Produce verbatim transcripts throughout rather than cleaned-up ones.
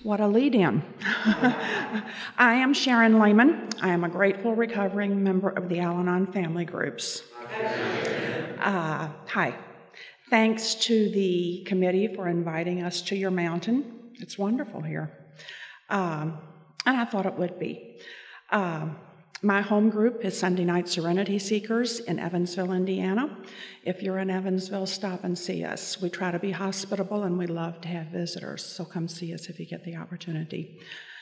What a lead-in. I am Sharon Lehman. I am a grateful, recovering member of the Al-Anon family groups. Uh, hi. Thanks to the committee for inviting us to your mountain. It's wonderful here. Um, and I thought it would be. Um, my home group is Sunday Night Serenity Seekers in Evansville, Indiana. If you're in Evansville, stop and see us. We try to be hospitable and we love to have visitors, so come see us if you get the opportunity.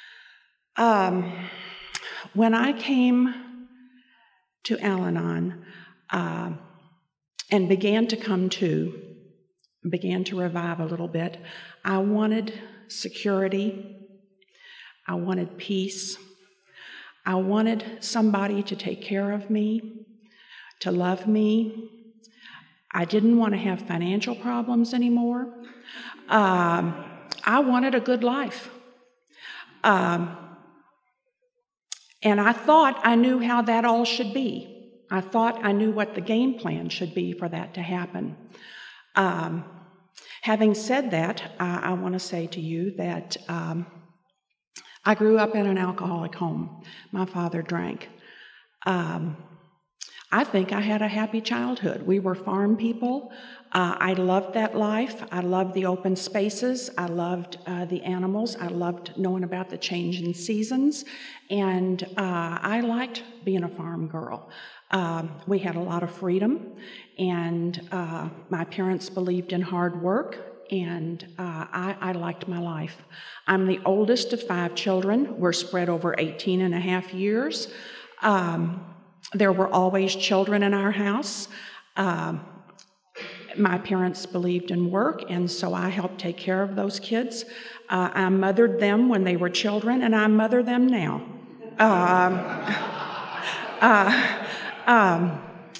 Um, when I came to Al-Anon uh, and began to come to, began to revive a little bit, I wanted security, I wanted peace, I wanted somebody to take care of me, to love me. I didn't want to have financial problems anymore. Um, I wanted a good life. Um, and I thought I knew how that all should be. I thought I knew what the game plan should be for that to happen. Um, having said that, I, I want to say to you that um, I grew up in an alcoholic home. My father drank. Um, I think I had a happy childhood. We were farm people. Uh, I loved that life. I loved the open spaces. I loved uh, the animals. I loved knowing about the change in seasons. And uh, I liked being a farm girl. Um, we had a lot of freedom, and uh, my parents believed in hard work. And uh, I, I liked my life. I'm the oldest of five children. We're spread over eighteen and a half years. Um, there were always children in our house. Um, my parents believed in work, and so I helped take care of those kids. Uh, I mothered them when they were children, and I mother them now. Um, uh, um,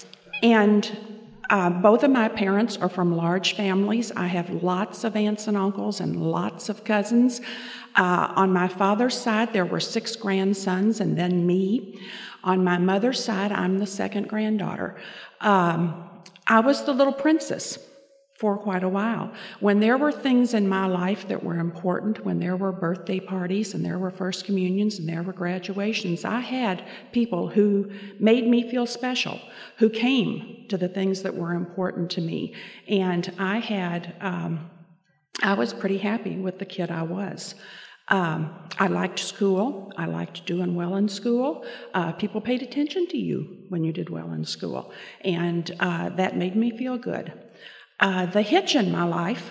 and Uh, both of my parents are from large families. I have lots of aunts and uncles and lots of cousins. Uh, on my father's side, there were six grandsons and then me. On my mother's side, I'm the second granddaughter. Um, I was the little princess for quite a while. When there were things in my life that were important, when there were birthday parties and there were first communions and there were graduations, I had people who made me feel special, who came to the things that were important to me. And I had, um, I was pretty happy with the kid I was. Um, I liked school. I liked doing well in school. Uh, people paid attention to you when you did well in school. And uh, that made me feel good. Uh, the hitch in my life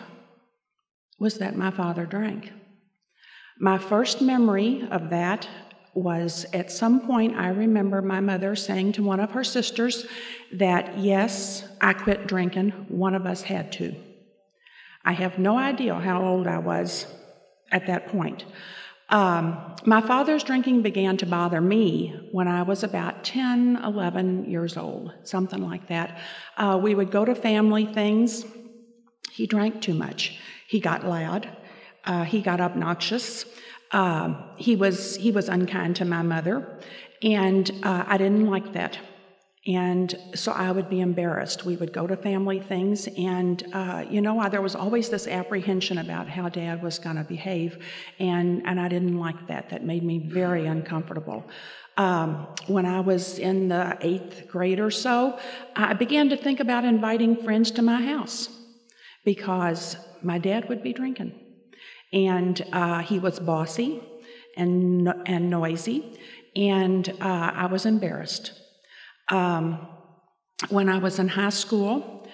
was that my father drank. My first memory of that was at some point I remember my mother saying to one of her sisters that, yes, I quit drinking. One of us had to. I have no idea how old I was at that point. Um, my father's drinking began to bother me when I was about ten, eleven years old, something like that. Uh, we would go to family things. He drank too much. He got loud. Uh, he got obnoxious. Uh, he was he was unkind to my mother, and uh, I didn't like that. And so I would be embarrassed. We would go to family things, and, uh, you know, I, there was always this apprehension about how Dad was going to behave, and, and I didn't like that. That made me very uncomfortable. Um, when I was in the eighth grade or so, I began to think about inviting friends to my house because my dad would be drinking. And uh, he was bossy and, and noisy, and uh, I was embarrassed. Um, when I was in high school,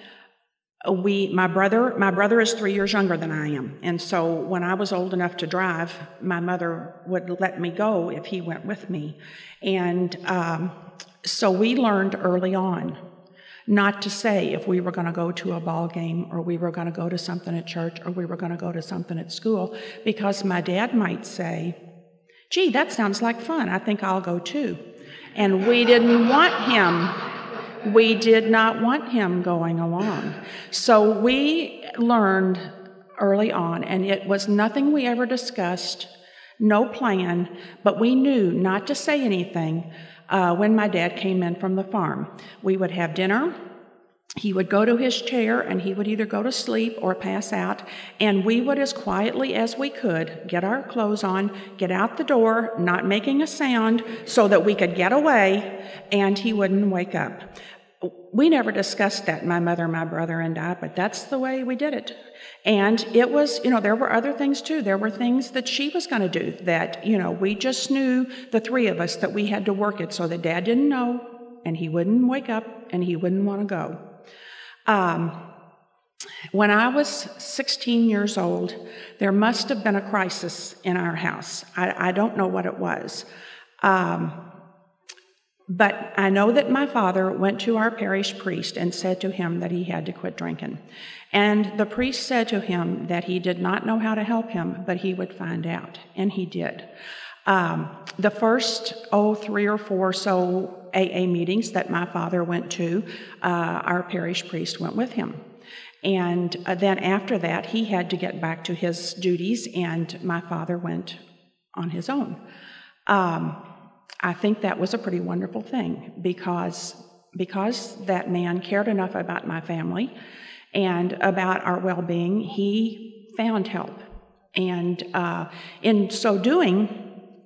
we, my brother, my brother is three years younger than I am, and so when I was old enough to drive, my mother would let me go if he went with me, and um, so we learned early on not to say if we were going to go to a ball game or we were going to go to something at church or we were going to go to something at school, because my dad might say, "Gee, that sounds like fun. I think I'll go too." And we didn't want him, we did not want him going along. So we learned early on, and it was nothing we ever discussed, no plan, but we knew not to say anything uh, when my dad came in from the farm. We would have dinner, He would go to his chair and he would either go to sleep or pass out, and we would, as quietly as we could, get our clothes on, get out the door, not making a sound, so that we could get away and he wouldn't wake up. We never discussed that, my mother, my brother, and I, but that's the way we did it. And it was, you know, there were other things too. There were things that she was going to do that, you know, we just knew, the three of us, that we had to work it so that Dad didn't know and he wouldn't wake up and he wouldn't want to go. Um, when I was sixteen years old, there must have been a crisis in our house. I, I don't know what it was. Um, but I know that my father went to our parish priest and said to him that he had to quit drinking. And the priest said to him that he did not know how to help him, but he would find out. And he did. Um, the first, oh, three or four so A A meetings that my father went to, uh, our parish priest went with him. And uh, then after that, he had to get back to his duties, and my father went on his own. Um, I think that was a pretty wonderful thing, because, because that man cared enough about my family and about our well-being. He found help. And uh, in so doing,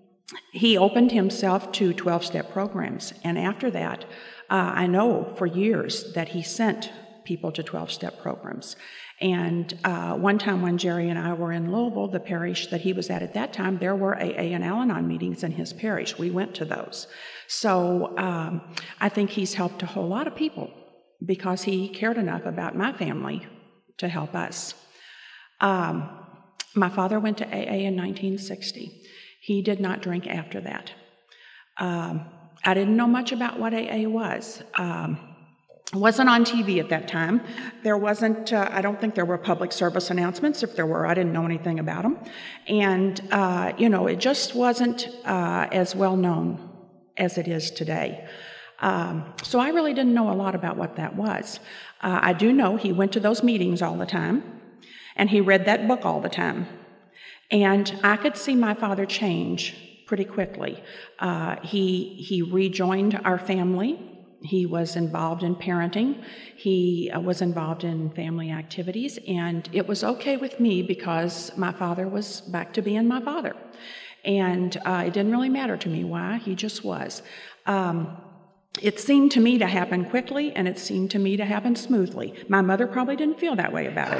he opened himself to twelve-step programs, and after that, uh, I know for years that he sent people to twelve-step programs. And uh, one time when Jerry and I were in Louisville, the parish that he was at at that time, there were A A and Al-Anon meetings in his parish. We went to those. So um, I think he's helped a whole lot of people because he cared enough about my family to help us. Um, my father went to A A in nineteen sixty. He did not drink after that. Um, I didn't know much about what A A was. Um, it wasn't on T V at that time. There wasn't, uh, I don't think there were public service announcements. If there were, I didn't know anything about them. And, uh, you know, it just wasn't uh, as well known as it is today. Um, so I really didn't know a lot about what that was. Uh, I do know he went to those meetings all the time, and he read that book all the time. And I could see my father change pretty quickly. Uh, he he rejoined our family. He was involved in parenting. He uh, was involved in family activities, and it was okay with me because my father was back to being my father. And uh, it didn't really matter to me why, he just was. Um, it seemed to me to happen quickly, and it seemed to me to happen smoothly. My mother probably didn't feel that way about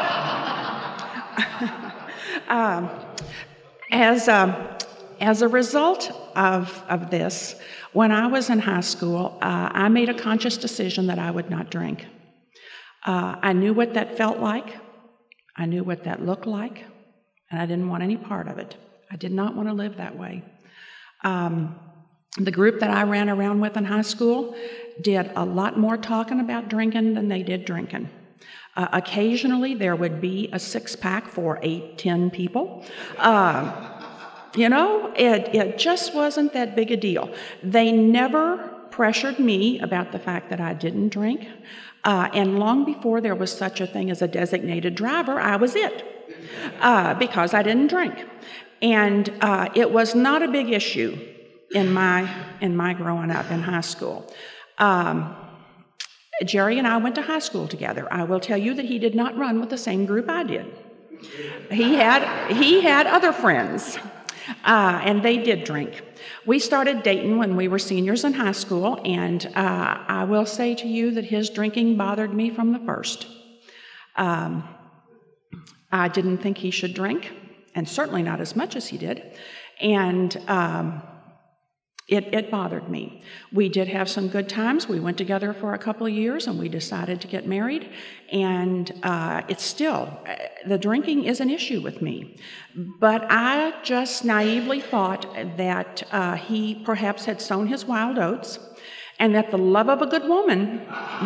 it. Um, as, a, as a result of, of this, when I was in high school, uh, I made a conscious decision that I would not drink. Uh, I knew what that felt like. I knew what that looked like, and I didn't want any part of it. I did not want to live that way. Um, the group that I ran around with in high school did a lot more talking about drinking than they did drinking. Uh, occasionally, there would be a six-pack for eight, ten people. Uh, you know, it, it just wasn't that big a deal. They never pressured me about the fact that I didn't drink. Uh, and long before there was such a thing as a designated driver, I was it, uh, because I didn't drink. And uh, it was not a big issue in my, in my growing up in high school. Um, Jerry and I went to high school together. I will tell you that he did not run with the same group I did. He had, he had other friends, uh, and they did drink. We started dating when we were seniors in high school, and uh, I will say to you that his drinking bothered me from the first. Um, I didn't think he should drink, and certainly not as much as he did, and um, It, it bothered me. We did have some good times. We went together for a couple of years, and we decided to get married. And uh, it's still, the drinking is an issue with me. But I just naively thought that uh, he perhaps had sown his wild oats, and that the love of a good woman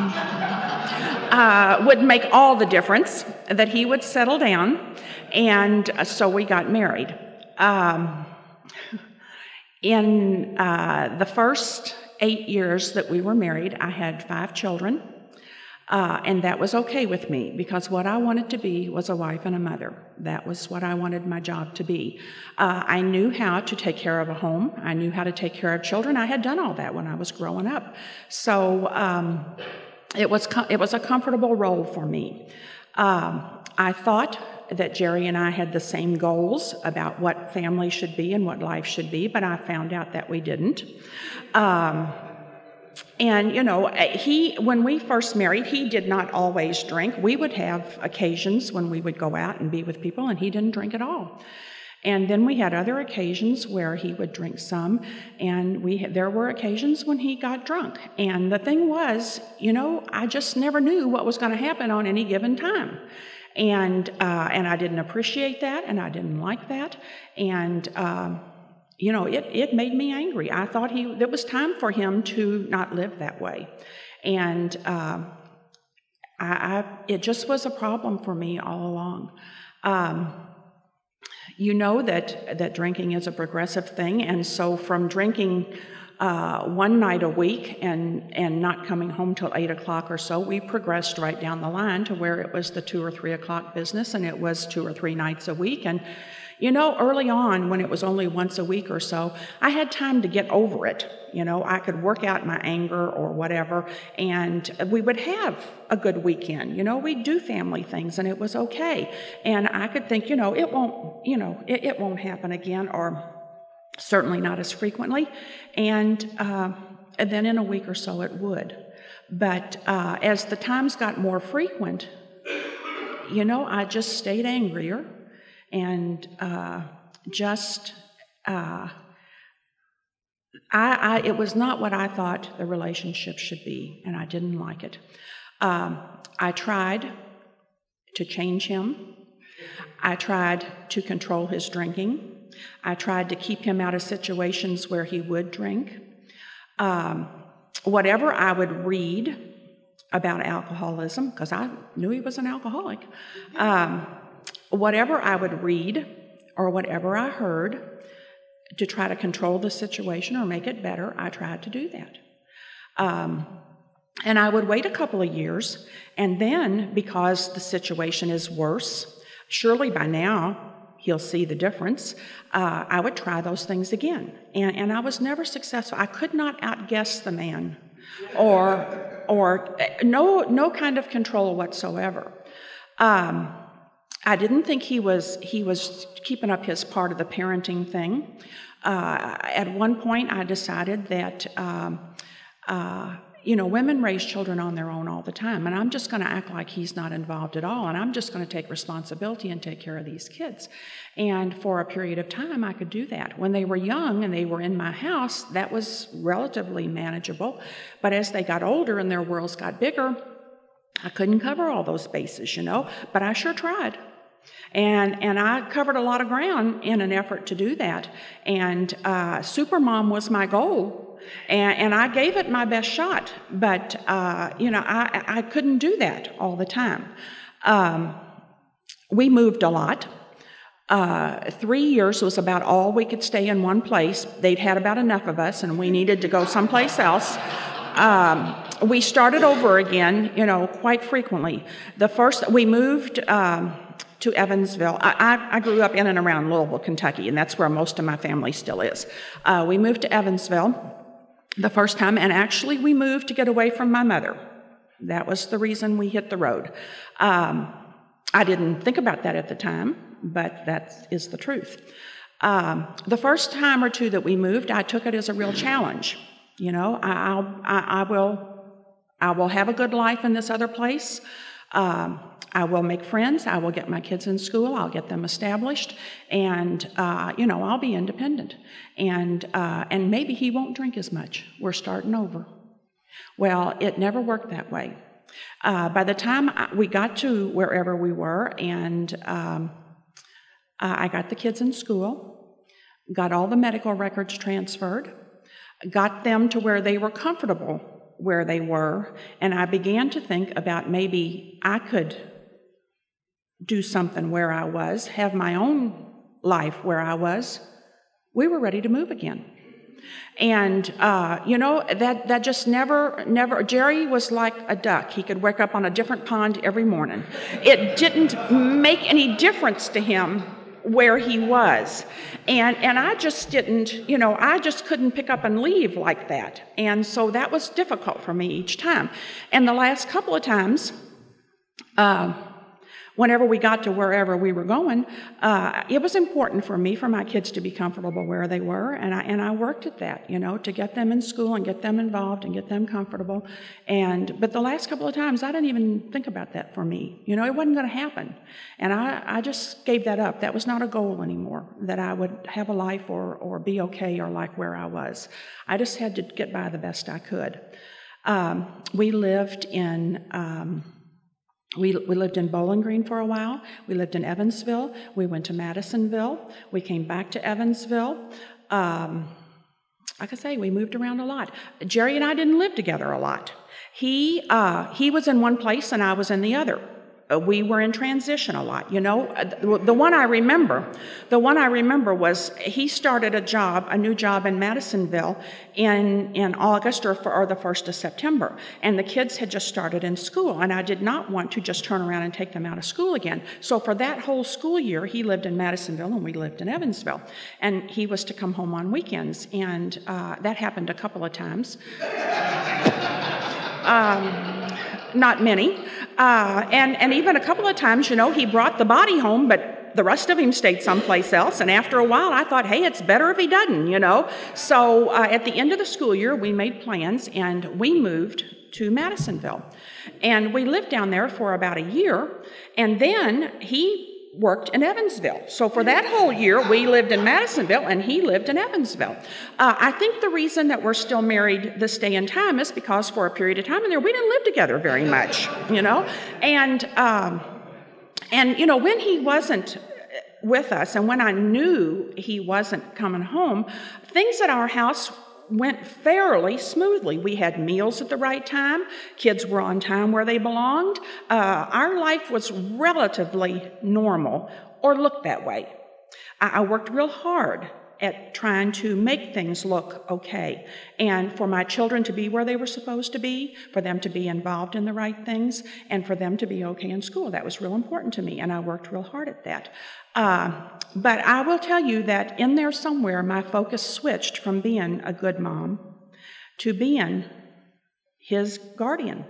uh, would make all the difference, that he would settle down, and so we got married. Um, In uh, the first eight years that we were married, I had five children, uh, and that was okay with me because what I wanted to be was a wife and a mother. That was what I wanted my job to be. Uh, I knew how to take care of a home. I knew how to take care of children. I had done all that when I was growing up. So um, it was com- it was a comfortable role for me. Um, I thought that Jerry and I had the same goals about what family should be and what life should be, but I found out that we didn't. Um, and, you know, he, when we first married, he did not always drink. We would have occasions when we would go out and be with people, and he didn't drink at all. And then we had other occasions where he would drink some, and we there were occasions when he got drunk. And the thing was, you know, I just never knew what was going to happen on any given time. And uh, and I didn't appreciate that, and I didn't like that, and um, you know, it it made me angry. I thought he it was time for him to not live that way, and uh, I, I it just was a problem for me all along. Um, you know that that drinking is a progressive thing, and so from drinking Uh, one night a week and, and not coming home till eight o'clock or so, we progressed right down the line to where it was the two or three o'clock business, and it was two or three nights a week. And, you know, early on, when it was only once a week or so, I had time to get over it. You know, I could work out my anger or whatever, and we would have a good weekend. You know, we'd do family things, and it was okay. And I could think, you know, it won't, you know, it, it won't happen again, or certainly not as frequently, and, uh, and then in a week or so it would. But uh, as the times got more frequent, you know, I just stayed angrier, and uh, just, uh, I, I, it was not what I thought the relationship should be, and I didn't like it. Um, I tried to change him. I tried to control his drinking. I tried to keep him out of situations where he would drink. Um, whatever I would read about alcoholism, because I knew he was an alcoholic, um, whatever I would read or whatever I heard to try to control the situation or make it better, I tried to do that. Um, and I would wait a couple of years, and then, because the situation is worse, surely by now, he'll see the difference, uh, I would try those things again. And, and I was never successful. I could not outguess the man, or or no no kind of control whatsoever. Um, I didn't think he was he was keeping up his part of the parenting thing. Uh, at one point, I decided that um, uh, you know, women raise children on their own all the time, and I'm just going to act like he's not involved at all, and I'm just going to take responsibility and take care of these kids. And for a period of time, I could do that. When they were young and they were in my house, that was relatively manageable. But as they got older and their worlds got bigger, I couldn't cover all those bases, you know, but I sure tried. And and I covered a lot of ground in an effort to do that. And uh, Supermom was my goal. And, and I gave it my best shot, but, uh, you know, I, I couldn't do that all the time. Um, we moved a lot. Uh, three years was about all we could stay in one place. They'd had about enough of us, and we needed to go someplace else. Um, we started over again, you know, quite frequently. The first, we moved um, to Evansville. I, I, I grew up in and around Louisville, Kentucky, and that's where most of my family still is. Uh, we moved to Evansville the first time, and actually we moved to get away from my mother. That was the reason we hit the road. Um, I didn't think about that at the time, but that is the truth. Um, the first time or two that we moved, I took it as a real challenge. You know, I, I'll, I, I will, I will have a good life in this other place. Um, I will make friends. I will get my kids in school. I'll get them established, and uh, you know, I'll be independent. And uh, and maybe he won't drink as much. We're starting over. Well, it never worked that way. Uh, by the time we got to wherever we were, and um, I got the kids in school, got all the medical records transferred, got them to where they were comfortable where they were, and I began to think about maybe I could do something where I was, have my own life where I was. We were ready to move again. And, uh, you know, that, that just never, never, Jerry was like a duck. He could wake up on a different pond every morning. It didn't make any difference to him where he was. And and I just didn't, you know, I just couldn't pick up and leave like that. And so that was difficult for me each time. And the last couple of times, uh, whenever we got to wherever we were going, uh, it was important for me, for my kids to be comfortable where they were, and I and I worked at that, you know, to get them in school and get them involved and get them comfortable. And but the last couple of times, I didn't even think about that for me. You know, it wasn't going to happen, and I, I just gave that up. That was not a goal anymore, that I would have a life or or be okay or like where I was. I just had to get by the best I could. Um, we lived in. Um, We, we lived in Bowling Green for a while. We lived in Evansville. We went to Madisonville. We came back to Evansville. Um, like I say, we moved around a lot. Jerry and I didn't live together a lot. He uh, he was in one place and I was in the other. Uh, we were in transition a lot, you know. Uh, the, the one I remember, the one I remember was he started a job, a new job in Madisonville in in August or, for, or the first of September, and the kids had just started in school, and I did not want to just turn around and take them out of school again. So for that whole school year, he lived in Madisonville and we lived in Evansville, and he was to come home on weekends, and uh, that happened a couple of times. um, Not many. Uh, and, and even a couple of times, you know, he brought the body home, but the rest of him stayed someplace else. And after a while, I thought, hey, it's better if he doesn't, you know. So uh, at the end of the school year, we made plans and we moved to Madisonville. And we lived down there for about a year. And then he worked in Evansville. So for that whole year, we lived in Madisonville and he lived in Evansville. Uh, I think the reason that we're still married this day and time is because for a period of time in there, we didn't live together very much, you know. And, um, and you know, when he wasn't with us and when I knew he wasn't coming home, things at our house went fairly smoothly. We had meals at the right time. Kids were on time where they belonged. Uh, our life was relatively normal, or looked that way. I, I worked real hard at trying to make things look okay, and for my children to be where they were supposed to be, for them to be involved in the right things, and for them to be okay in school. That was real important to me, and I worked real hard at that. Uh, but I will tell you that in there somewhere, my focus switched from being a good mom to being his guardian.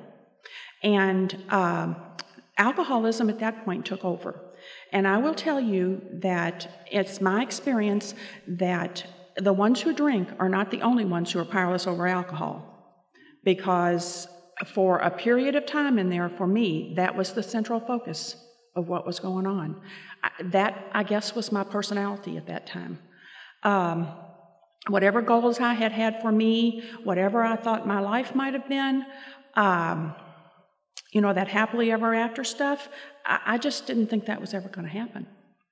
And uh, alcoholism at that point took over. And I will tell you that it's my experience that the ones who drink are not the only ones who are powerless over alcohol. Because for a period of time in there, for me, that was the central focus of what was going on. I, that, I guess, was my personality at that time. Um, whatever goals I had had for me, whatever I thought my life might have been, um, you know, that happily ever after stuff, I, I just didn't think that was ever going to happen.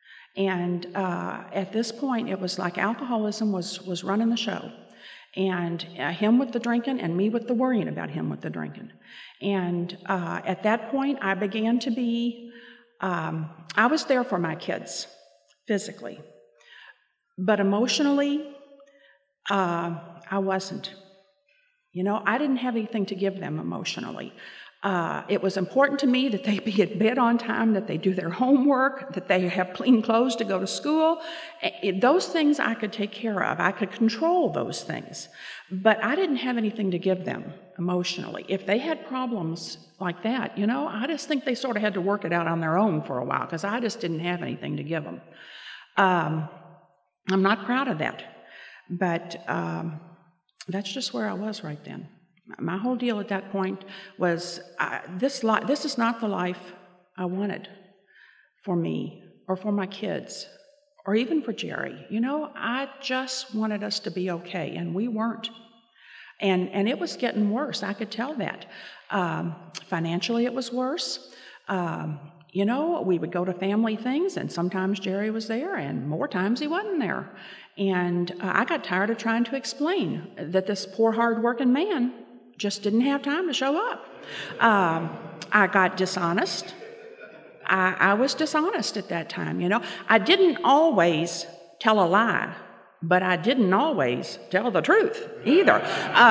And uh, at this point, it was like alcoholism was, was running the show. And uh, him with the drinking and me with the worrying about him with the drinking. And uh, at that point, I began to be, um, I was there for my kids, physically. But emotionally, uh, I wasn't. You know, I didn't have anything to give them emotionally. Uh, it was important to me that they be at bed on time, that they do their homework, that they have clean clothes to go to school. It, those things I could take care of. I could control those things. But I didn't have anything to give them emotionally. If they had problems like that, you know, I just think they sort of had to work it out on their own for a while because I just didn't have anything to give them. Um, I'm not proud of that. But um, that's just where I was right then. My whole deal at that point was, uh, this, li- this is not the life I wanted for me or for my kids or even for Jerry. You know, I just wanted us to be okay, and we weren't. And, and it was getting worse. I could tell that. Um, financially, it was worse. Um, you know, we would go to family things, and sometimes Jerry was there, and more times he wasn't there. And uh, I got tired of trying to explain that this poor, hard-working man just didn't have time to show up. Um, I got dishonest. I, I was dishonest at that time, you know. I didn't always tell a lie, but I didn't always tell the truth either. Uh,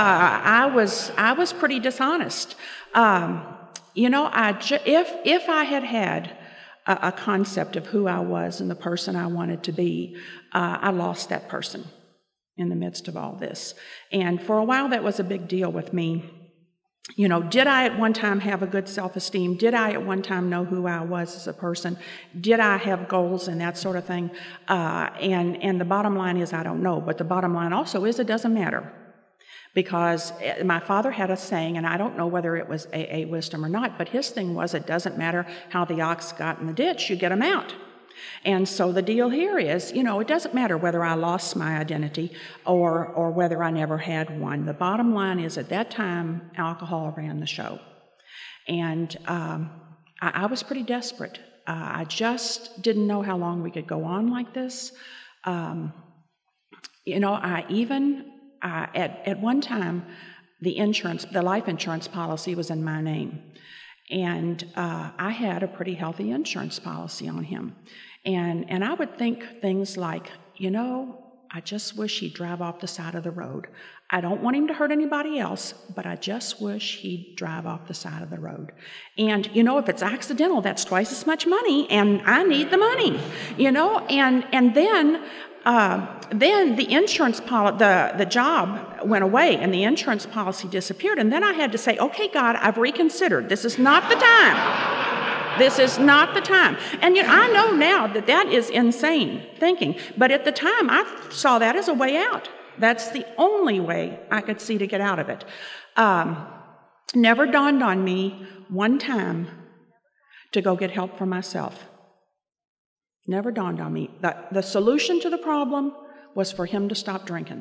I was I was pretty dishonest. Um, you know, I ju- if if I had had a, a concept of who I was and the person I wanted to be, uh, I lost that person in the midst of all this. And for a while, that was a big deal with me. You know, did I at one time have a good self-esteem? Did I at one time know who I was as a person? Did I have goals and that sort of thing? Uh, and, and the bottom line is I don't know. But the bottom line also is it doesn't matter. Because my father had a saying, and I don't know whether it was A A wisdom or not, but his thing was it doesn't matter how the ox got in the ditch, you get him out. And so the deal here is, you know, it doesn't matter whether I lost my identity or or whether I never had one. The bottom line is at that time, alcohol ran the show. And um, I, I was pretty desperate. Uh, I just didn't know how long we could go on like this. Um, you know, I even, uh, at, at one time, the insurance, the life insurance policy was in my name. And uh, I had a pretty healthy insurance policy on him. And and I would think things like, you know, I just wish he'd drive off the side of the road. I don't want him to hurt anybody else, but I just wish he'd drive off the side of the road. And, you know, if it's accidental, that's twice as much money, and I need the money, you know? And and then uh, then the insurance policy, the, the job went away, and the insurance policy disappeared. And then I had to say, okay, God, I've reconsidered. This is not the time. This is not the time. And you know, I know now that that is insane thinking. But at the time, I saw that as a way out. That's the only way I could see to get out of it. Um, never dawned on me one time to go get help for myself. Never dawned on me. The, the solution to the problem was for him to stop drinking.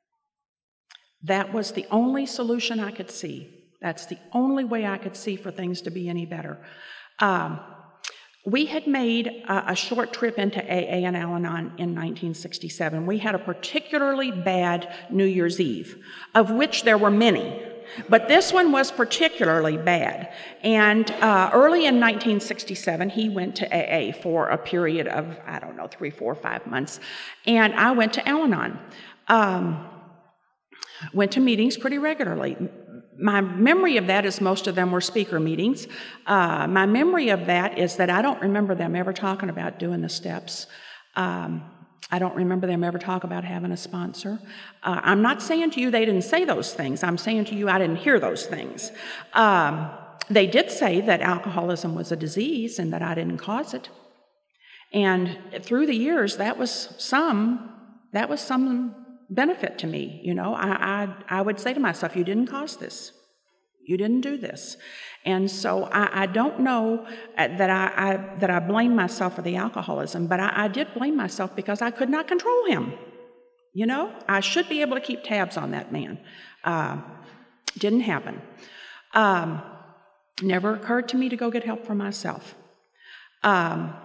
That was the only solution I could see. That's the only way I could see for things to be any better. Um, we had made a, a short trip into A A and Al-Anon in nineteen sixty-seven. We had a particularly bad New Year's Eve, of which there were many, but this one was particularly bad. And uh, early in nineteen sixty-seven, he went to A A for a period of, I don't know, three, four, five months, and I went to Al-Anon. Um, went to meetings pretty regularly. My memory of that is most of them were speaker meetings. Uh, my memory of that is that I don't remember them ever talking about doing the steps. Um, I don't remember them ever talk about having a sponsor. Uh, I'm not saying to you they didn't say those things. I'm saying to you I didn't hear those things. Um, they did say that alcoholism was a disease and that I didn't cause it. And through the years, that was some, that was some benefit to me. You know, I, I, I would say to myself, you didn't cause this. You didn't do this. And so I, I don't know that I, I that I blame myself for the alcoholism, but I, I did blame myself because I could not control him. You know, I should be able to keep tabs on that man. Uh, didn't happen. Um, never occurred to me to go get help for myself. Um,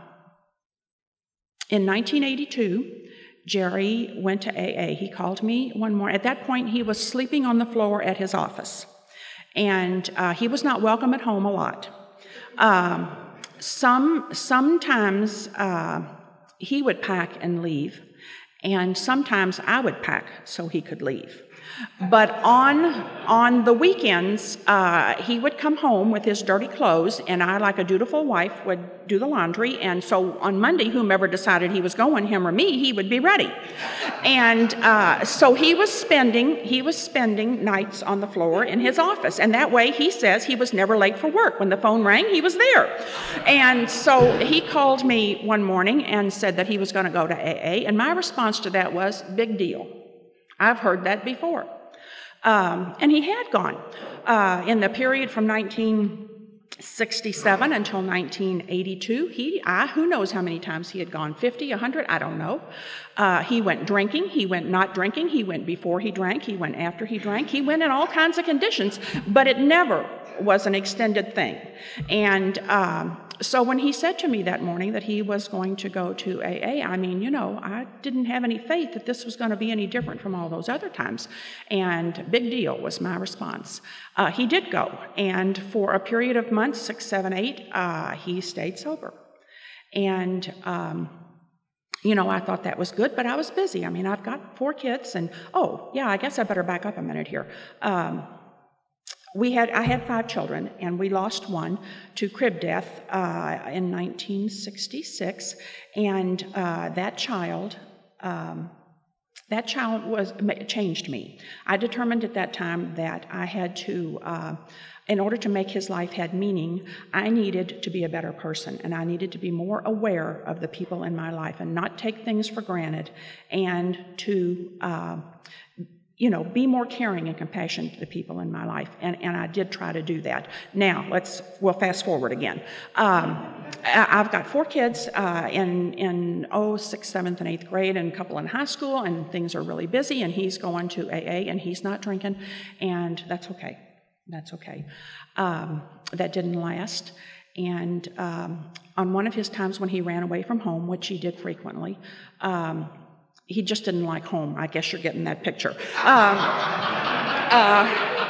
in nineteen eighty-two, Jerry went to A A. He called me one morning. At that point, he was sleeping on the floor at his office. And uh, he was not welcome at home a lot. Um, some sometimes uh, he would pack and leave, and sometimes I would pack so he could leave. But on on the weekends, uh, he would come home with his dirty clothes, and I, like a dutiful wife, would do the laundry. And so on Monday, whomever decided he was going, him or me, he would be ready. And uh, so he was spending he was spending nights on the floor in his office, and that way he says he was never late for work. When the phone rang, he was there. And so he called me one morning and said that he was going to go to A A, and my response to that was, big deal. I've heard that before. Um, and he had gone. Uh, in the period from nineteen sixty-seven until nineteen eighty-two, he, I, who knows how many times he had gone, fifty, one hundred, I don't know. Uh, he went drinking, he went not drinking, he went before he drank, he went after he drank, he went in all kinds of conditions, but it never was an extended thing. And um, so when he said to me that morning that he was going to go to A A, I mean, you know, I didn't have any faith that this was going to be any different from all those other times. And big deal was my response. Uh, he did go. And for a period of months, six, seven, eight, uh, he stayed sober. And, um, you know, I thought that was good, but I was busy. I mean, I've got four kids and, oh, yeah, I guess I better back up a minute here. Um, we had I had five children, and we lost one to crib death uh, in nineteen sixty-six, and uh, that child. Um, That child was changed me. I determined at that time that I had to, uh, in order to make his life had meaning, I needed to be a better person, and I needed to be more aware of the people in my life and not take things for granted, and to, uh, you know, be more caring and compassionate to the people in my life. And, and I did try to do that. Now, let's, we'll fast forward again. Um, I've got four kids uh, in, in, oh, sixth, seventh, and eighth grade, and a couple in high school, and things are really busy, and he's going to A A, and he's not drinking, and that's okay. That's okay. Um, that didn't last. And um, on one of his times when he ran away from home, which he did frequently, um, he just didn't like home. I guess you're getting that picture. Um, uh,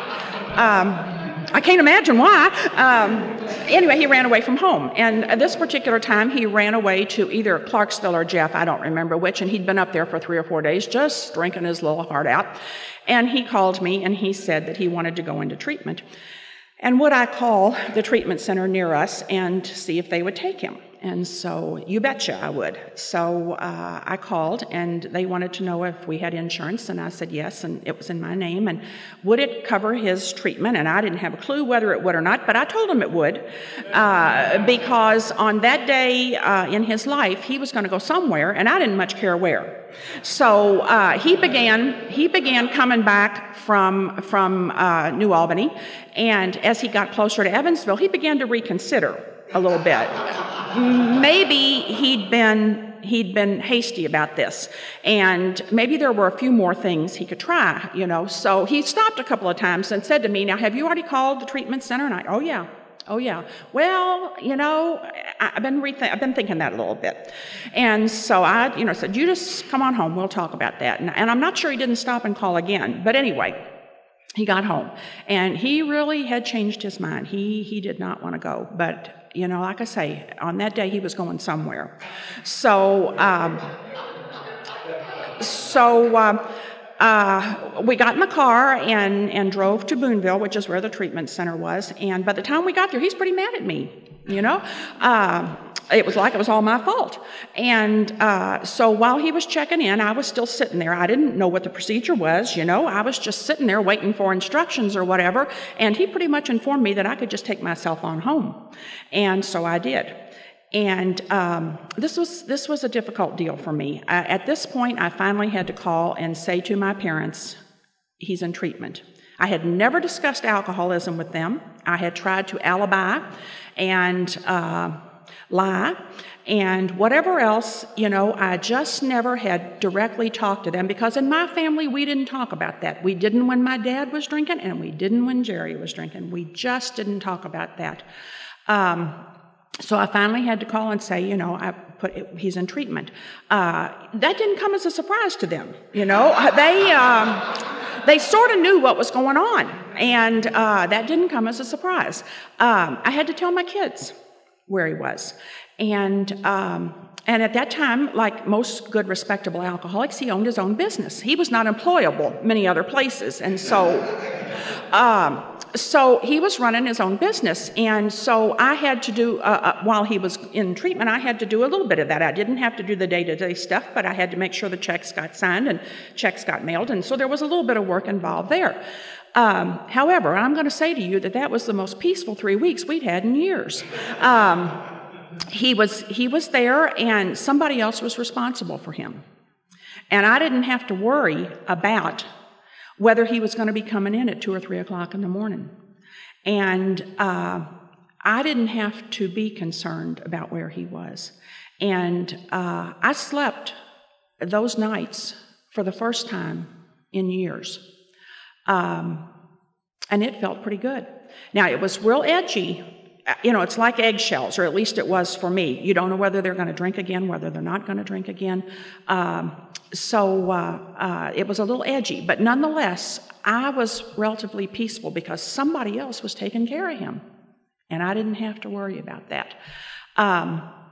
um, I can't imagine why. Um, anyway, he ran away from home. And this particular time, he ran away to either Clarksville or Jeff, I don't remember which, and he'd been up there for three or four days just drinking his little heart out. And he called me, and he said that he wanted to go into treatment. And would I call the treatment center near us and see if they would take him? And so, you betcha I would. So uh, I called, and they wanted to know if we had insurance, and I said yes, and it was in my name, and would it cover his treatment? And I didn't have a clue whether it would or not, but I told him it would, uh, because on that day uh, in his life, he was going to go somewhere, and I didn't much care where. So uh, he began he began coming back from from uh, New Albany, and as he got closer to Evansville, he began to reconsider a little bit. Maybe he'd been he'd been hasty about this, and maybe there were a few more things he could try, you know. So he stopped a couple of times and said to me, "Now, have you already called the treatment center?" And I, "Oh yeah, oh yeah." Well, you know, I've been reth- I've been thinking that a little bit, and so I, you know, said, "You just come on home. We'll talk about that." And, and I'm not sure he didn't stop and call again, but anyway. He got home, and he really had changed his mind. He he did not want to go, but, you know, like I say, on that day he was going somewhere. So, um, so uh, uh, we got in the car and, and drove to Boonville, which is where the treatment center was, and by the time we got there, he's pretty mad at me, you know. Uh, It was like it was all my fault. And uh, so while he was checking in, I was still sitting there. I didn't know what the procedure was, you know. I was just sitting there waiting for instructions or whatever. And he pretty much informed me that I could just take myself on home. And so I did. And um, this was this was a difficult deal for me. I, at this point, I finally had to call and say to my parents, he's in treatment. I had never discussed alcoholism with them. I had tried to alibi and uh, lie and whatever else, you know, I just never had directly talked to them, because in my family, we didn't talk about that. We didn't when my dad was drinking, and we didn't when Jerry was drinking. We just didn't talk about that. Um, So I finally had to call and say, you know, I put he's in treatment. Uh, that didn't come as a surprise to them, you know. They um, they sort of knew what was going on, and uh, that didn't come as a surprise. Um, I had to tell my kids where he was, and um, and at that time, like most good, respectable alcoholics, he owned his own business. He was not employable many other places, and so. Um, So he was running his own business, and so I had to do, uh, uh, while he was in treatment, I had to do a little bit of that. I didn't have to do the day-to-day stuff, but I had to make sure the checks got signed and checks got mailed, and so there was a little bit of work involved there. Um, however, I'm going to say to you that that was the most peaceful three weeks we'd had in years. Um, he was he was there, and somebody else was responsible for him, and I didn't have to worry about whether he was going to be coming in at two or three o'clock in the morning. And uh, I didn't have to be concerned about where he was. And uh, I slept those nights for the first time in years. Um, and it felt pretty good. Now, it was real edgy. You know, it's like eggshells, or at least it was for me. You don't know whether they're going to drink again, whether they're not going to drink again. Um, so uh, uh, it was a little edgy, but nonetheless, I was relatively peaceful because somebody else was taking care of him, and I didn't have to worry about that. Um,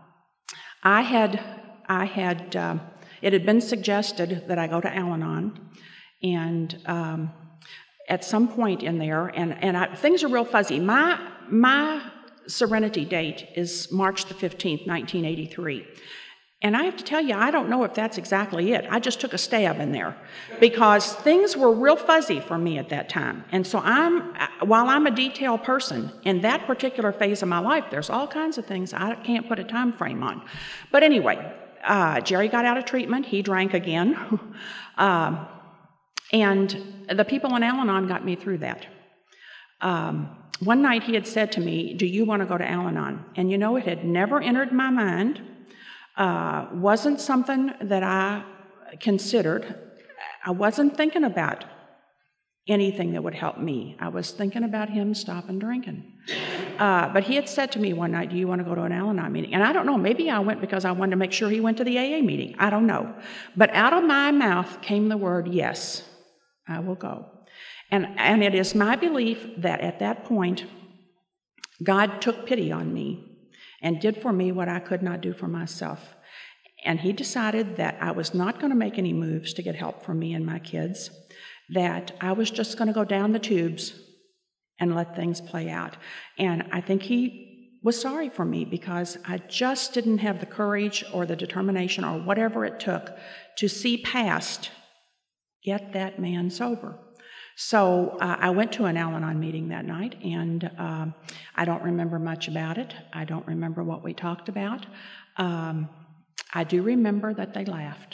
I had, I had, uh, it had been suggested that I go to Al-Anon, and um, at some point in there, and, and I, things are real fuzzy. My, my serenity date is March the fifteenth, nineteen eighty-three. And I have to tell you, I don't know if that's exactly it. I just took a stab in there because things were real fuzzy for me at that time. And so I'm, while I'm a detail person, in that particular phase of my life, there's all kinds of things I can't put a time frame on. But anyway, uh, Jerry got out of treatment. He drank again. um, and the people in Al-Anon got me through that. Um, one night he had said to me, "Do you want to go to Al-Anon?" And you know, it had never entered my mind. Uh, wasn't something that I considered. I wasn't thinking about anything that would help me. I was thinking about him stopping drinking. Uh, but he had said to me one night, "Do you want to go to an Al-Anon meeting?" And I don't know, maybe I went because I wanted to make sure he went to the A A meeting. I don't know. But out of my mouth came the word, "Yes, I will go." And, and it is my belief that at that point, God took pity on me and did for me what I could not do for myself. And he decided that I was not going to make any moves to get help for me and my kids, that I was just going to go down the tubes and let things play out. And I think he was sorry for me because I just didn't have the courage or the determination or whatever it took to see past, get that man sober. So uh, I went to an Al-Anon meeting that night, and um, I don't remember much about it. I don't remember what we talked about. Um, I do remember that they laughed,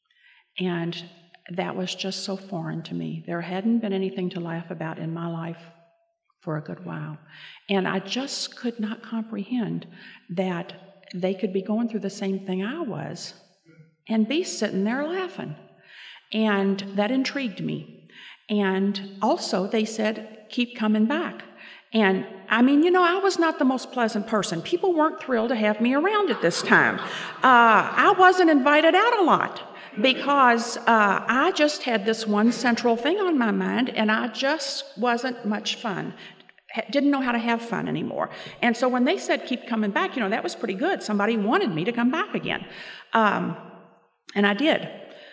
and that was just so foreign to me. There hadn't been anything to laugh about in my life for a good while, and I just could not comprehend that they could be going through the same thing I was and be sitting there laughing, and that intrigued me. And also, they said, "Keep coming back." And I mean, you know, I was not the most pleasant person. People weren't thrilled to have me around at this time. Uh, I wasn't invited out a lot because uh, I just had this one central thing on my mind, and I just wasn't much fun. Didn't know how to have fun anymore. And so when they said, "Keep coming back," you know, that was pretty good. Somebody wanted me to come back again. Um, and I did.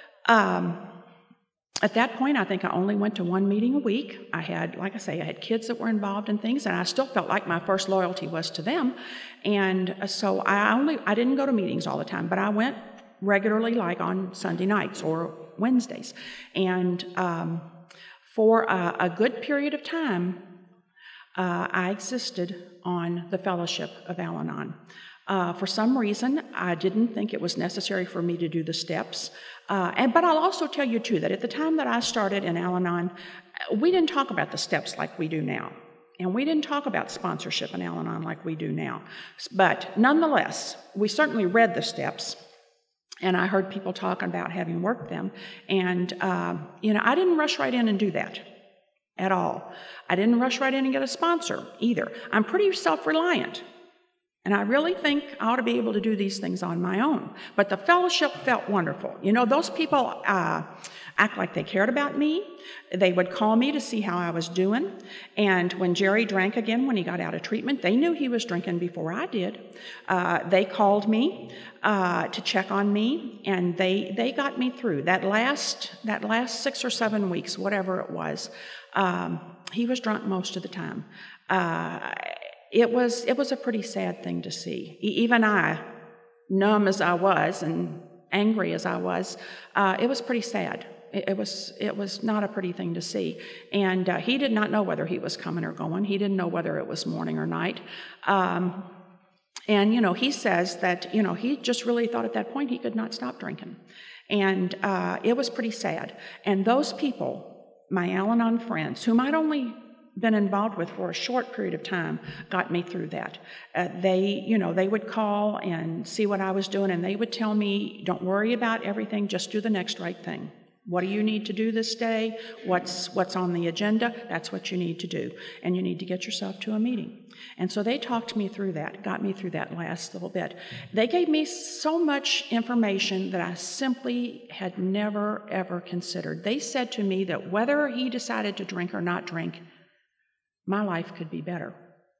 Um, At that point, I think I only went to one meeting a week. I had, like I say, I had kids that were involved in things, and I still felt like my first loyalty was to them. And so I only, I didn't go to meetings all the time, but I went regularly, like on Sunday nights or Wednesdays. And um, for a, a good period of time, uh, I existed on the fellowship of Al-Anon. Uh, for some reason, I didn't think it was necessary for me to do the steps. Uh, and, but I'll also tell you, too, that at the time that I started in Al-Anon, we didn't talk about the steps like we do now. And we didn't talk about sponsorship in Al-Anon like we do now. But nonetheless, we certainly read the steps. And I heard people talking about having worked them. And, uh, you know, I didn't rush right in and do that at all. I didn't rush right in and get a sponsor either. I'm pretty self-reliant. And I really think I ought to be able to do these things on my own. But the fellowship felt wonderful. You know, those people uh, act like they cared about me. They would call me to see how I was doing. And when Jerry drank again, when he got out of treatment, they knew he was drinking before I did. Uh, they called me uh, to check on me, and they they got me through that last that last six or seven weeks, whatever it was. Um, he was drunk most of the time. Uh, It was it was a pretty sad thing to see. Even I, numb as I was and angry as I was, uh, it was pretty sad. It, it was it was not a pretty thing to see. And uh, he did not know whether he was coming or going. He didn't know whether it was morning or night. Um, and you know, he says that you know he just really thought at that point he could not stop drinking, and uh, it was pretty sad. And those people, my Al-Anon friends, whom I'd only been involved with for a short period of time, got me through that. Uh, they, you know, they would call and see what I was doing, and they would tell me, "Don't worry about everything, just do the next right thing. What do you need to do this day? What's what's on the agenda? That's what you need to do, and you need to get yourself to a meeting." And so they talked me through that, got me through that last little bit. They gave me so much information that I simply had never, ever considered. They said to me that whether he decided to drink or not drink, my life could be better.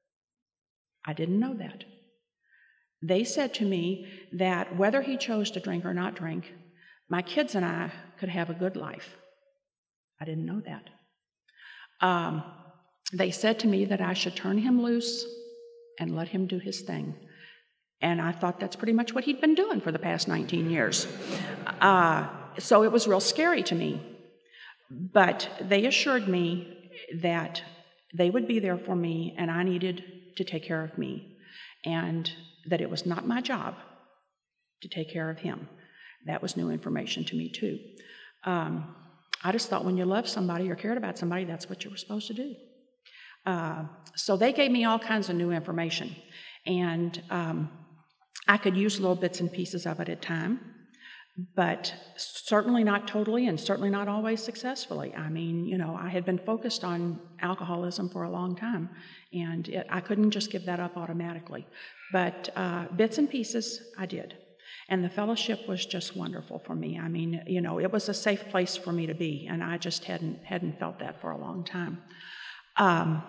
I didn't know that. They said to me that whether he chose to drink or not drink, my kids and I could have a good life. I didn't know that. Um, they said to me that I should turn him loose and let him do his thing. And I thought that's pretty much what he'd been doing for the past nineteen years. Uh, so it was real scary to me. But they assured me that they would be there for me and I needed to take care of me, and that it was not my job to take care of him. That was new information to me, too. Um, I just thought when you love somebody or cared about somebody, that's what you were supposed to do. Uh, so they gave me all kinds of new information, and um, I could use little bits and pieces of it at time, but certainly not totally and certainly not always successfully. I mean, you know, I had been focused on alcoholism for a long time, and it, I couldn't just give that up automatically. But uh, bits and pieces, I did. And the fellowship was just wonderful for me. I mean, you know, it was a safe place for me to be, and I just hadn't hadn't felt that for a long time. Um,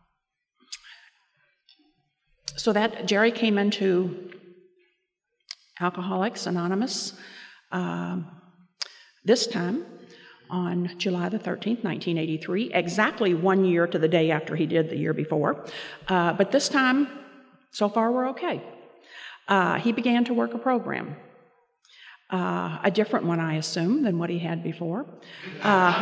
so that Jerry came into Alcoholics Anonymous um, this time on July the thirteenth, nineteen eighty-three, exactly one year to the day after he did the year before. Uh, but this time, so far we're okay. Uh, he began to work a program, uh, a different one, I assume, than what he had before. Uh,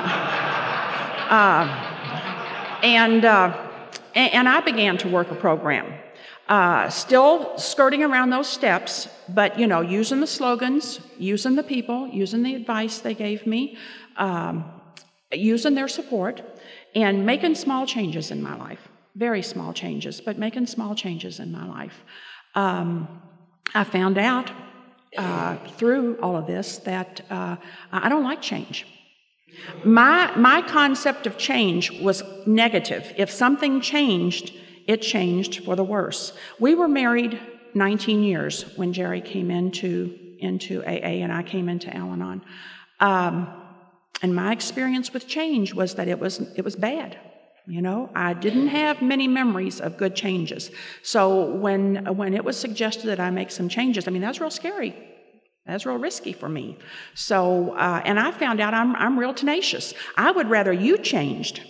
uh, and, uh, and I began to work a program, uh, still skirting around those steps, but, you know, using the slogans, using the people, using the advice they gave me, um, using their support, and making small changes in my life. Very small changes, but making small changes in my life. Um, I found out uh, through all of this that uh, I don't like change. My my concept of change was negative. If something changed, it changed for the worse. We were married nineteen years when Jerry came into into A A and I came into Al-Anon. Um, and my experience with change was that it was it was bad. You know, I didn't have many memories of good changes. So when when it was suggested that I make some changes, I mean, that's real scary. That's real risky for me. So, uh, and I found out I'm I'm real tenacious. I would rather you changed,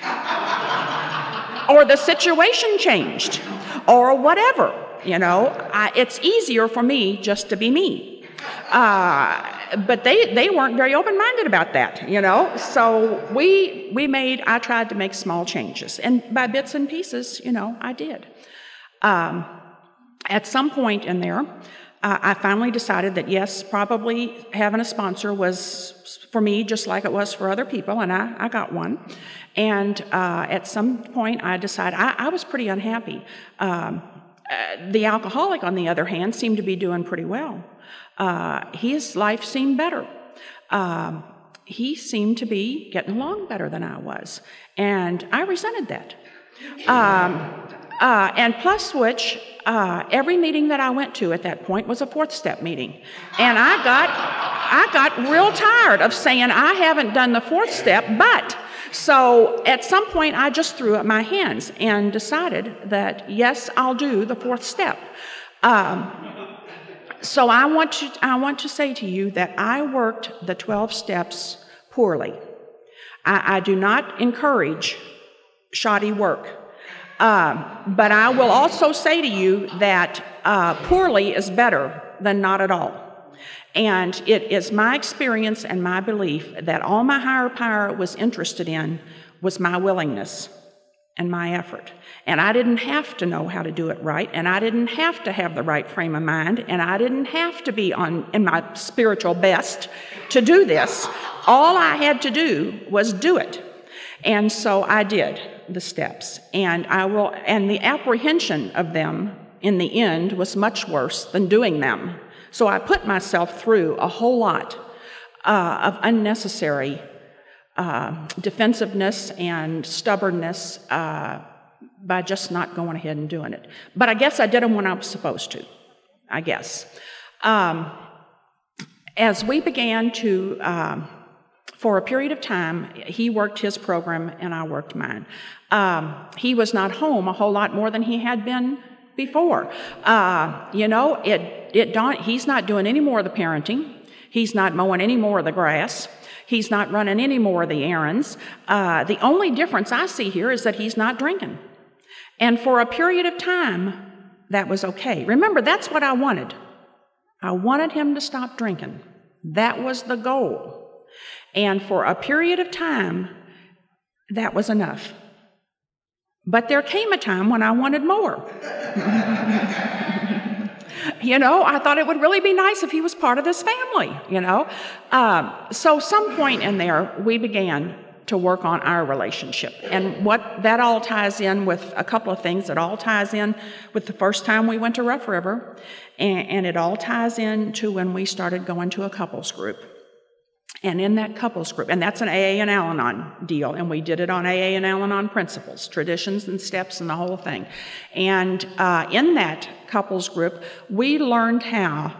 or the situation changed, or whatever. You know, I, it's easier for me just to be me. Uh, But they, they weren't very open-minded about that, you know. So we we made, I tried to make small changes. And by bits and pieces, you know, I did. Um, at some point in there, uh, I finally decided that, yes, probably having a sponsor was for me just like it was for other people, and I, I got one. And uh, at some point, I decided, I, I was pretty unhappy. Um, uh, the alcoholic, on the other hand, seemed to be doing pretty well. Uh, his life seemed better. Um, he seemed to be getting along better than I was, and I resented that. Um, uh, and plus which, uh, every meeting that I went to at that point was a fourth step meeting, and I got, I got real tired of saying I haven't done the fourth step, but. So at some point, I just threw up my hands and decided that yes, I'll do the fourth step. Um, So I want to I want to say to you that I worked the twelve steps poorly. I, I do not encourage shoddy work, uh, but I will also say to you that uh, poorly is better than not at all. And it is my experience and my belief that all my higher power was interested in was my willingness and my effort. And I didn't have to know how to do it right, and I didn't have to have the right frame of mind, and I didn't have to be on in my spiritual best to do this. All I had to do was do it. And so I did the steps. And I will and the apprehension of them in the end was much worse than doing them. So I put myself through a whole lot uh, of unnecessary Uh, defensiveness and stubbornness uh, by just not going ahead and doing it. But I guess I did them when I was supposed to, I guess. Um, as we began to, um, for a period of time, he worked his program and I worked mine. Um, he was not home a whole lot more than he had been before. Uh, you know, it, it don't, he's not doing any more of the parenting. He's not mowing any more of the grass. He's not running any more of the errands. Uh, the only difference I see here is that he's not drinking. And for a period of time, that was okay. Remember, that's what I wanted. I wanted him to stop drinking. That was the goal. And for a period of time, that was enough. But there came a time when I wanted more. You know, I thought it would really be nice if he was part of this family, you know. Um, so some point in there, we began to work on our relationship. And what that all ties in with a couple of things. It all ties in with the first time we went to Rough River, and, and it all ties in to when we started going to a couples group. And in that couples group, and that's an A A and Al-Anon deal, and we did it on A A and Al-Anon principles, traditions and steps and the whole thing. And uh, in that couples group, we learned how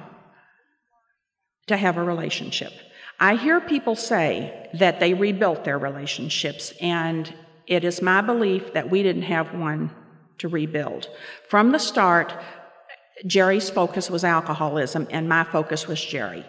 to have a relationship. I hear people say that they rebuilt their relationships, and it is my belief that we didn't have one to rebuild. From the start, Jerry's focus was alcoholism, and my focus was Jerry.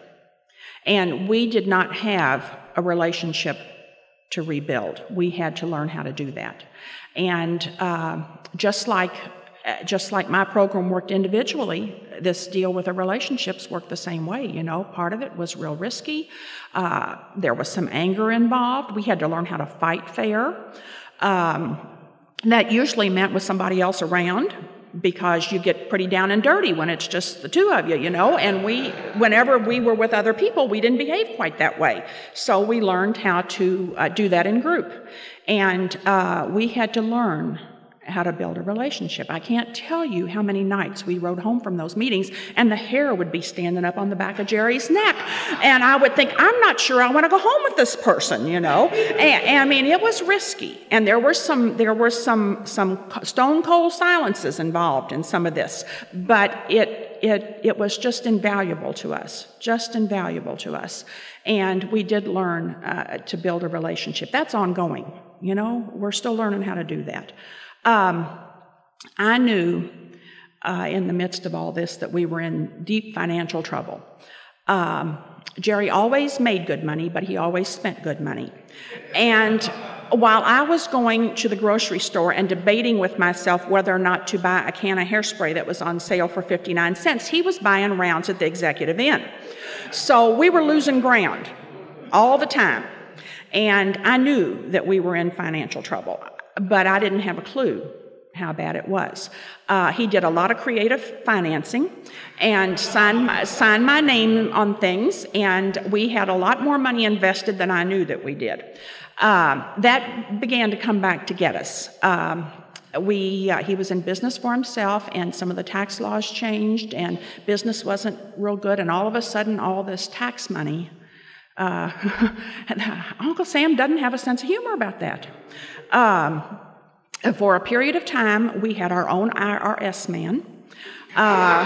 And we did not have a relationship to rebuild. We had to learn how to do that. And uh, just like just like my program worked individually, this deal with the relationships worked the same way. You know, part of it was real risky. Uh, there was some anger involved. We had to learn how to fight fair. Um, that usually meant with somebody else around, because you get pretty down and dirty when it's just the two of you, you know, and we, whenever we were with other people, we didn't behave quite that way. So we learned how to uh, do that in group. And uh, we had to learn how to build a relationship. I can't tell you how many nights we rode home from those meetings and the hair would be standing up on the back of Jerry's neck. And I would think, I'm not sure I want to go home with this person, you know. And, and I mean, it was risky. And there were some, there were some, some stone cold silences involved in some of this. But it, it, it was just invaluable to us, just invaluable to us. And we did learn uh, to build a relationship. That's ongoing, you know. We're still learning how to do that. Um, I knew uh, in the midst of all this that we were in deep financial trouble. Um, Jerry always made good money, but he always spent good money. And while I was going to the grocery store and debating with myself whether or not to buy a can of hairspray that was on sale for fifty-nine cents, he was buying rounds at the Executive Inn. So we were losing ground all the time. And I knew that we were in financial trouble, but I didn't have a clue how bad it was. Uh, he did a lot of creative financing and signed my, signed my name on things, and we had a lot more money invested than I knew that we did. Um, that began to come back to get us. Um, we uh, he was in business for himself, and some of the tax laws changed, and business wasn't real good, and all of a sudden, all this tax money, uh, Uncle Sam doesn't have a sense of humor about that. Um, for a period of time, we had our own I R S man. Uh,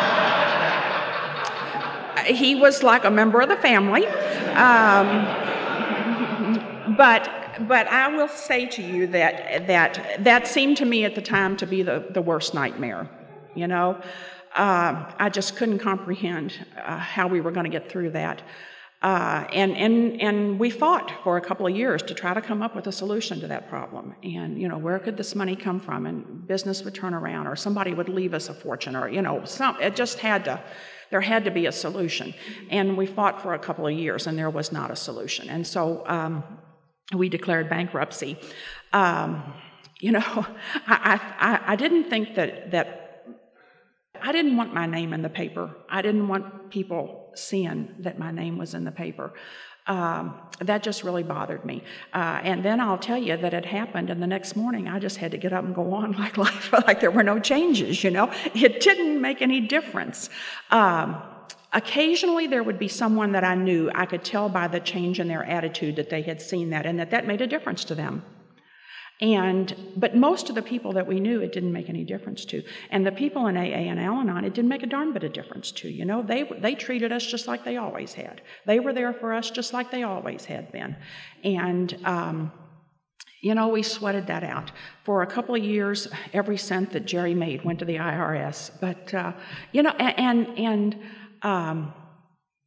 he was like a member of the family. Um, but but I will say to you that that that seemed to me at the time to be the, the worst nightmare. You know, uh, I just couldn't comprehend uh, how we were going to get through that. Uh, and, and, and we fought for a couple of years to try to come up with a solution to that problem. And, you know, where could this money come from? And business would turn around, or somebody would leave us a fortune, or, you know, some, it just had to, there had to be a solution. And we fought for a couple of years, and there was not a solution. And so um, we declared bankruptcy. Um, you know, I, I, I didn't think that, that, I didn't want my name in the paper. I didn't want people seeing that my name was in the paper. Um, that just really bothered me. Uh, and then I'll tell you that it happened, and the next morning I just had to get up and go on like life, like there were no changes, you know. It didn't make any difference. Um, occasionally there would be someone that I knew, I could tell by the change in their attitude that they had seen that, and that that made a difference to them. And, but most of the people that we knew, it didn't make any difference to. And the people in A A and Al-Anon, it didn't make a darn bit of difference to. You know, they they treated us just like they always had. They were there for us just like they always had been. And, um, you know, we sweated that out. For a couple of years, every cent that Jerry made went to the I R S. But, uh, you know, and, and um,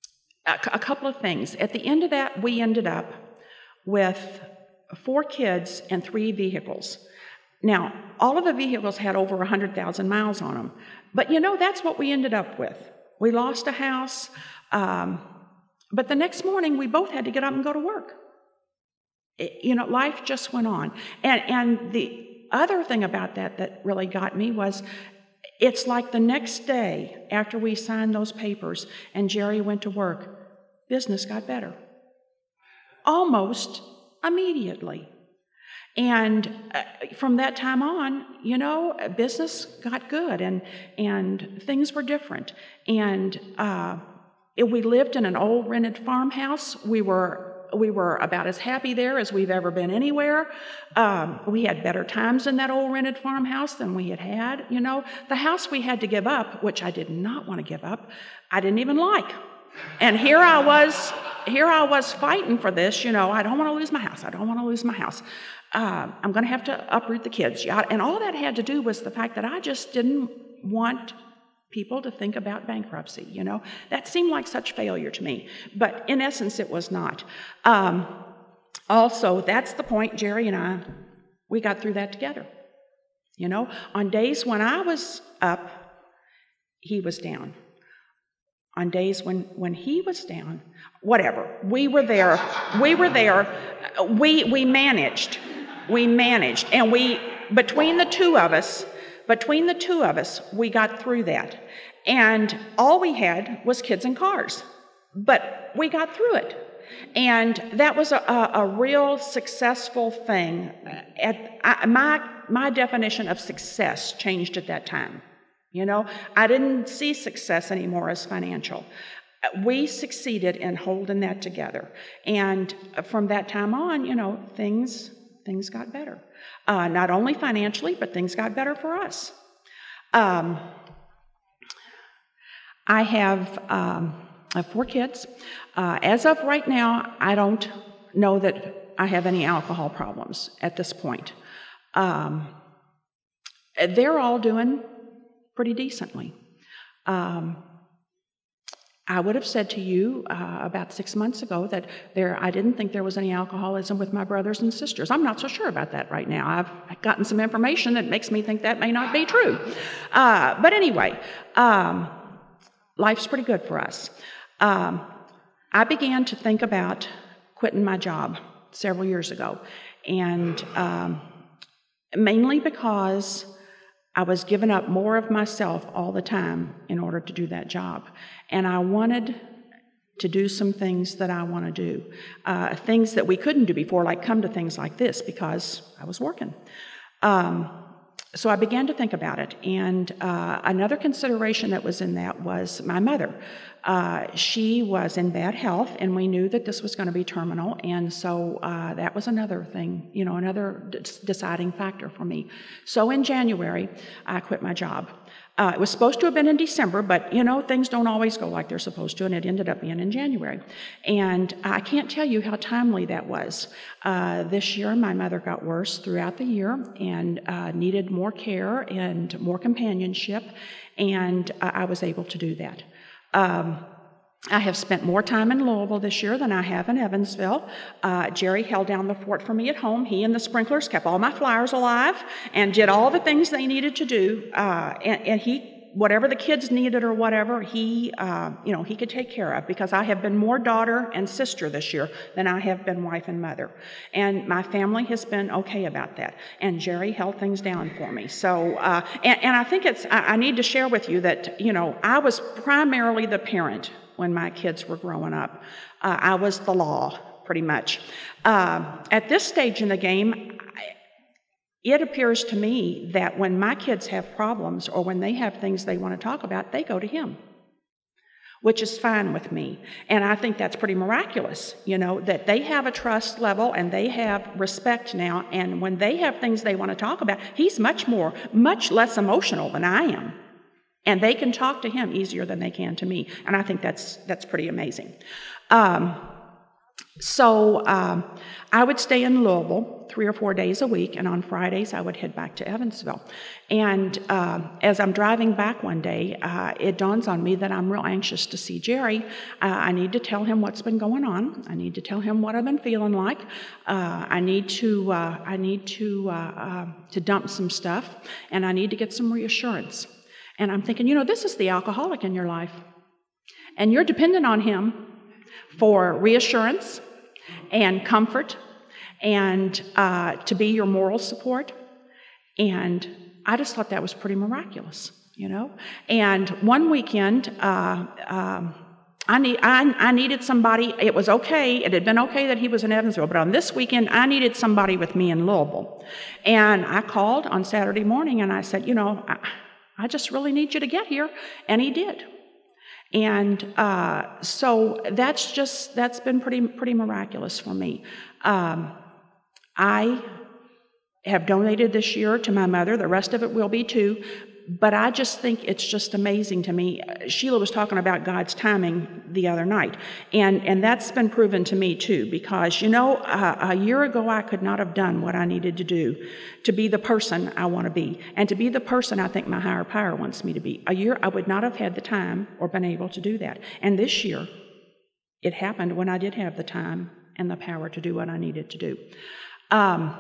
a, a couple of things. At the end of that, we ended up with four kids and three vehicles. Now, all of the vehicles had over one hundred thousand miles on them. But, you know, that's what we ended up with. We lost a house, um, but the next morning we both had to get up and go to work. It, you know, life just went on. And, and the other thing about that that really got me was it's like the next day after we signed those papers and Jerry went to work, business got better. Almost immediately. And uh, from that time on, you know, business got good and and things were different. And uh, it, we lived in an old rented farmhouse. We were we were about as happy there as we've ever been anywhere. Um, we had better times in that old rented farmhouse than we had had. You know, the house we had to give up, which I did not want to give up, I didn't even like. And here I was, here I was fighting for this. You know, I don't want to lose my house. I don't want to lose my house. Uh, I'm going to have to uproot the kids. And all that had to do was the fact that I just didn't want people to think about bankruptcy, you know. That seemed like such failure to me. But in essence, it was not. Um, also, that's the point, Jerry and I, we got through that together. You know, on days when I was up, he was down. On days when, when he was down, whatever, we were there, we were there, we we managed, we managed, and we, between the two of us, between the two of us, we got through that. And all we had was kids and cars, but we got through it. And that was a, a, a real successful thing. At, I, my, my definition of success changed at that time. You know, I didn't see success anymore as financial. We succeeded in holding that together. And from that time on, you know, things things got better. Uh, not only financially, but things got better for us. Um, I have, um, I have four kids. Uh, as of right now, I don't know that I have any alcohol problems at this point. Um, they're all doing pretty decently. Um, I would have said to you uh, about six months ago that there, I didn't think there was any alcoholism with my brothers and sisters. I'm not so sure about that right now. I've gotten some information that makes me think that may not be true. Uh, but anyway, um, life's pretty good for us. Um, I began to think about quitting my job several years ago, and um, mainly because I was giving up more of myself all the time in order to do that job. And I wanted to do some things that I want to do, uh, things that we couldn't do before, like come to things like this, because I was working. Um, so I began to think about it. And uh, another consideration that was in that was my mother. Uh, she was in bad health, and we knew that this was going to be terminal, and so uh, that was another thing, you know, another d- deciding factor for me. So in January, I quit my job. Uh, it was supposed to have been in December, but, you know, things don't always go like they're supposed to, and it ended up being in January. And I can't tell you how timely that was. Uh, this year, my mother got worse throughout the year and uh, needed more care and more companionship, and uh, I was able to do that. Um, I have spent more time in Louisville this year than I have in Evansville. Uh, Jerry held down the fort for me at home. He and the sprinklers kept all my flowers alive and did all the things they needed to do. Uh, and, and he, whatever the kids needed or whatever, he, uh, you know, he could take care of, because I have been more daughter and sister this year than I have been wife and mother. And my family has been okay about that. And Jerry held things down for me. So, uh, and, and I think it's, I, I need to share with you that, you know, I was primarily the parent when my kids were growing up. Uh, I was the law, pretty much. Uh, at this stage in the game, it appears to me that when my kids have problems or when they have things they want to talk about, they go to him, which is fine with me. And I think that's pretty miraculous, you know, that they have a trust level and they have respect now. And when they have things they want to talk about, he's much more, much less emotional than I am. And they can talk to him easier than they can to me. And I think that's that's pretty amazing. Um, so um, I would stay in Louisville three or four days a week, and on Fridays I would head back to Evansville. And uh, as I'm driving back one day, uh, it dawns on me that I'm real anxious to see Jerry. Uh, I need to tell him what's been going on. I need to tell him what I've been feeling like. Uh, I need to uh, I need to uh, uh, to dump some stuff, and I need to get some reassurance. And I'm thinking, you know, this is the alcoholic in your life, and you're dependent on him for reassurance and comfort, and uh, to be your moral support. And I just thought that was pretty miraculous, you know. And one weekend, uh, um, I, need, I, I needed somebody. It was okay. It had been okay that he was in Evansville, but on this weekend, I needed somebody with me in Louisville. And I called on Saturday morning, and I said, you know, I, I just really need you to get here. And he did. And uh, so that's just, that's been pretty pretty miraculous for me. Um, I have donated this year to my mother. The rest of it will be too. But I just think it's just amazing to me. Sheila was talking about God's timing the other night. And, and that's been proven to me too, because, you know, uh, a year ago I could not have done what I needed to do to be the person I want to be, and to be the person I think my higher power wants me to be. A year I would not have had the time or been able to do that. And this year, it happened when I did have the time and the power to do what I needed to do. Um,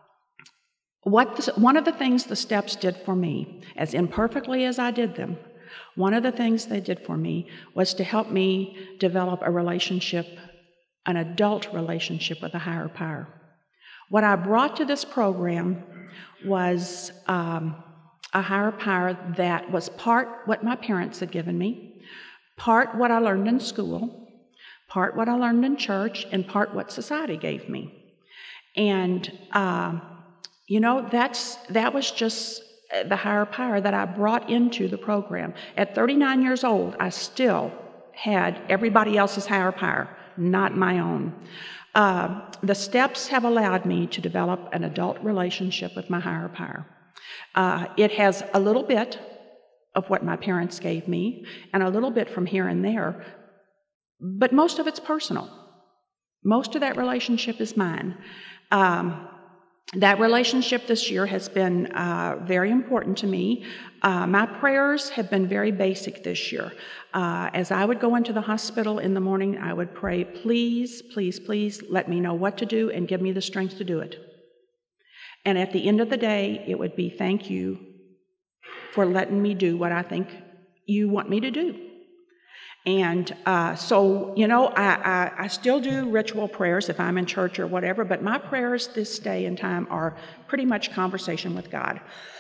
What the, one of the things the steps did for me, as imperfectly as I did them, one of the things they did for me was to help me develop a relationship, an adult relationship with a higher power. What I brought to this program was um, a higher power that was part what my parents had given me, part what I learned in school, part what I learned in church, and part what society gave me. And um, You know, that's that was just the higher power that I brought into the program. At thirty-nine years old, I still had everybody else's higher power, not my own. Uh, the steps have allowed me to develop an adult relationship with my higher power. Uh, it has a little bit of what my parents gave me, and a little bit from here and there, but most of it's personal. Most of that relationship is mine. Um, That relationship this year has been uh, very important to me. Uh, my prayers have been very basic this year. Uh, as I would go into the hospital in the morning, I would pray, please, please, please let me know what to do and give me the strength to do it. And at the end of the day, it would be thank you for letting me do what I think you want me to do. And uh, so, you know, I, I, I still do ritual prayers if I'm in church or whatever, but my prayers this day and time are pretty much conversation with God.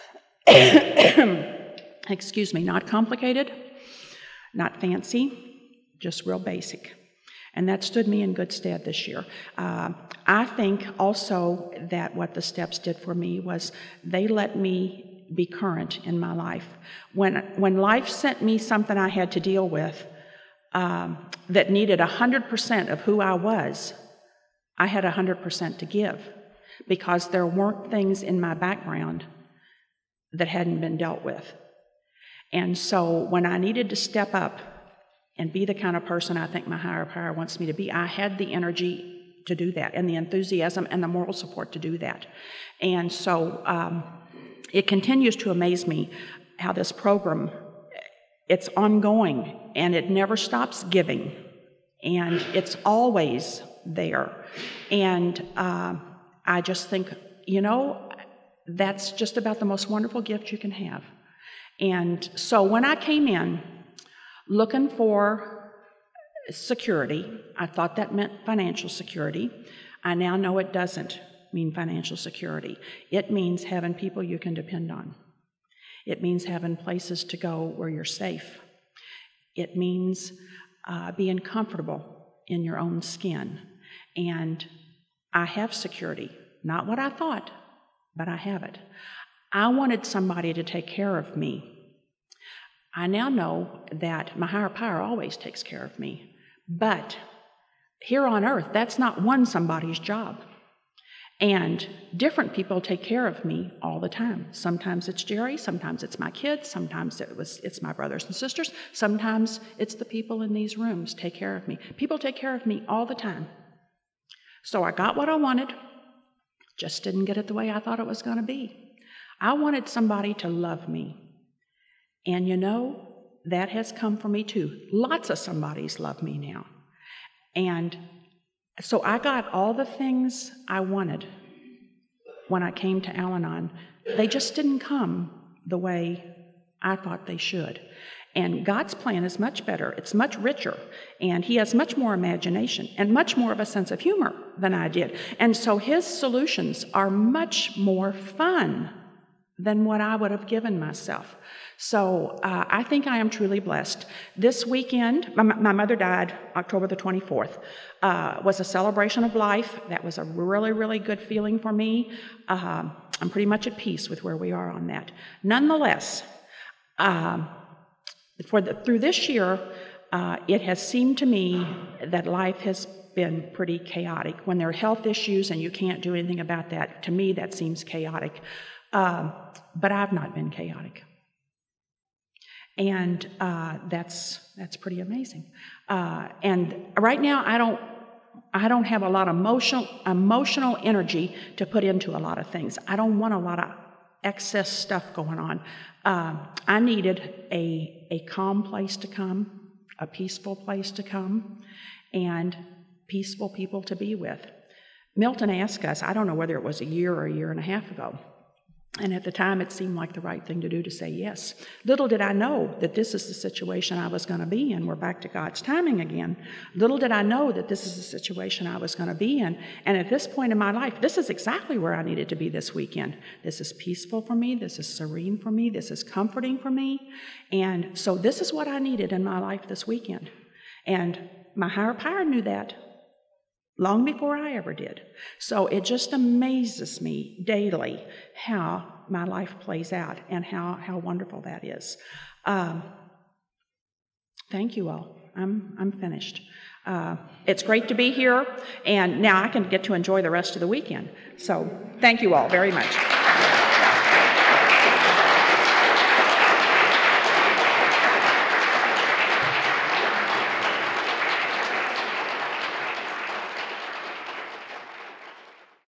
Excuse me, not complicated, not fancy, just real basic. And that stood me in good stead this year. Uh, I think also that what the steps did for me was they let me be current in my life. When, when life sent me something I had to deal with, Um, that needed one hundred percent of who I was, I had one hundred percent to give, because there weren't things in my background that hadn't been dealt with. And so when I needed to step up and be the kind of person I think my higher power wants me to be, I had the energy to do that, and the enthusiasm and the moral support to do that. And so um, it continues to amaze me how this program, it's ongoing, and it never stops giving, and it's always there. And uh, I just think, you know, that's just about the most wonderful gift you can have. And so when I came in looking for security, I thought that meant financial security. I now know it doesn't mean financial security. It means having people you can depend on. It means having places to go where you're safe. It means uh, being comfortable in your own skin. And I have security. Not what I thought, but I have it. I wanted somebody to take care of me. I now know that my higher power always takes care of me. But here on earth, that's not one somebody's job. And different people take care of me all the time. Sometimes it's Jerry, sometimes it's my kids, sometimes it was it's my brothers and sisters, sometimes it's the people in these rooms take care of me. People take care of me all the time. So I got what I wanted. Just didn't get it the way I thought it was going to be. I wanted somebody to love me. And you know, that has come for me too. Lots of somebodies love me now. And so I got all the things I wanted when I came to Al-Anon. They just didn't come the way I thought they should. And God's plan is much better. It's much richer. And He has much more imagination and much more of a sense of humor than I did. And so His solutions are much more fun than what I would have given myself. So uh, I think I am truly blessed. This weekend, my, my mother died October the twenty-fourth, uh, was a celebration of life. That was a really, really good feeling for me. Uh, I'm pretty much at peace with where we are on that. Nonetheless, um, for the, through this year, uh, it has seemed to me that life has been pretty chaotic. When there are health issues and you can't do anything about that, to me that seems chaotic. Uh, but I've not been chaotic. And uh, that's that's pretty amazing. Uh, and right now, I don't I don't have a lot of emotional emotional energy to put into a lot of things. I don't want a lot of excess stuff going on. Uh, I needed a a calm place to come, a peaceful place to come, and peaceful people to be with. Milton asked us, I don't know whether it was a year or a year and a half ago, and at the time it seemed like the right thing to do to say yes. Little did I know that this is the situation I was going to be in. We're back to God's timing again. Little did I know that this is the situation I was going to be in. And at this point in my life, this is exactly where I needed to be this weekend. This is peaceful for me. This is serene for me. This is comforting for me. And so this is what I needed in my life this weekend. And my higher power knew that long before I ever did. So it just amazes me daily how my life plays out and how, how wonderful that is. Um, thank you all. I'm I'm finished. Uh, it's great to be here, and now I can get to enjoy the rest of the weekend. So thank you all very much.